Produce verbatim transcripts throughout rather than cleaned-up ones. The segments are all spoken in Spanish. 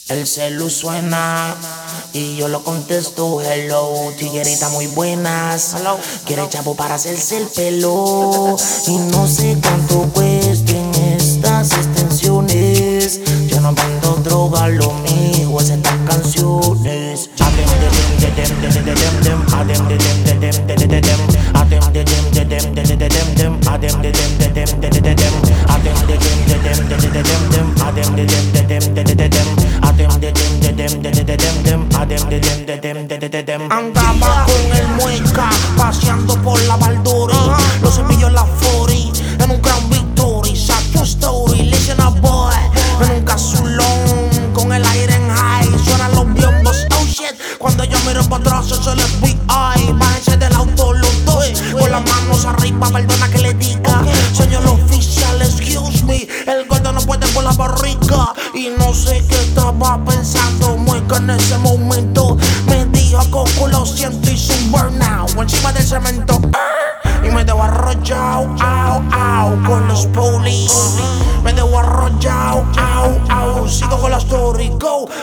El celu suena y yo lo contesto, hello. Tiguerita muy buenas, hello. Quiere chavo para hacerse el pelo. Y no sé cuánto cuesten estas extensiones. Yo no vendo droga, lo mío es estas canciones. Andaba con el mueca, paseando por la Balduri. Los envió en la cuarenta, en un Crown Victory. Saco story, listen up boy. En un casulón, con el aire en high. Suenan los biombos, oh shit. Cuando yo miro para atrás es el F B I. Bájense del auto los dos, con las manos arriba, perdona que le diga. Señor oficial, excuse me. El gordo no puede por la barriga. Y no sé qué estaba pensando mueca en ese momento. Me dijo Coco, lo siento, hizo un burnout encima del cemento. Y me dejó arrollado, au, au, con los police. Me dejó arrollado, au, au, sigo con la story, go, go.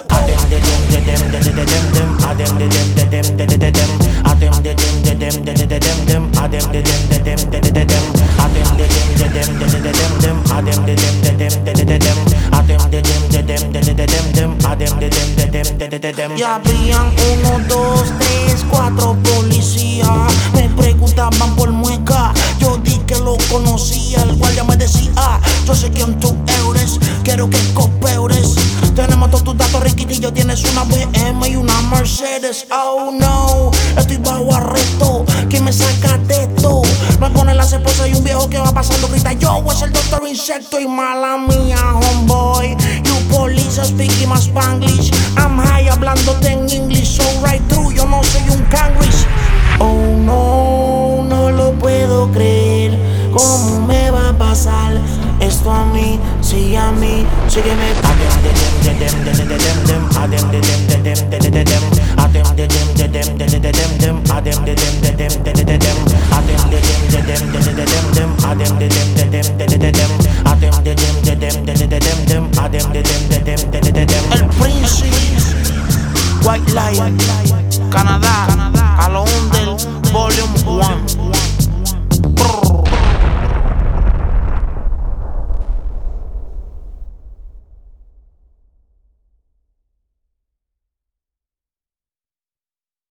Y habían uno, dos, tres, cuatro policías. Me preguntaban por mueca, yo di que lo conocía. El guardia me decía, yo sé quién tú eres, quiero que cooperes. Tenemos todos tus datos, riquitillo, tienes una B M y una Mercedes. Oh no, estoy bajo arresto, ¿quién me saca de esto? Me ponen las esposas y un viejo que va pasando grita, yo es el doctor insecto. Y mala mía, homeboy, you police speaking my Spanglish. I'm high hablándote en English, so right through, yo no soy un cangresh. Oh no, no lo puedo creer, ¿cómo me va a pasar esto a mí? Sí, a mí, sígueme.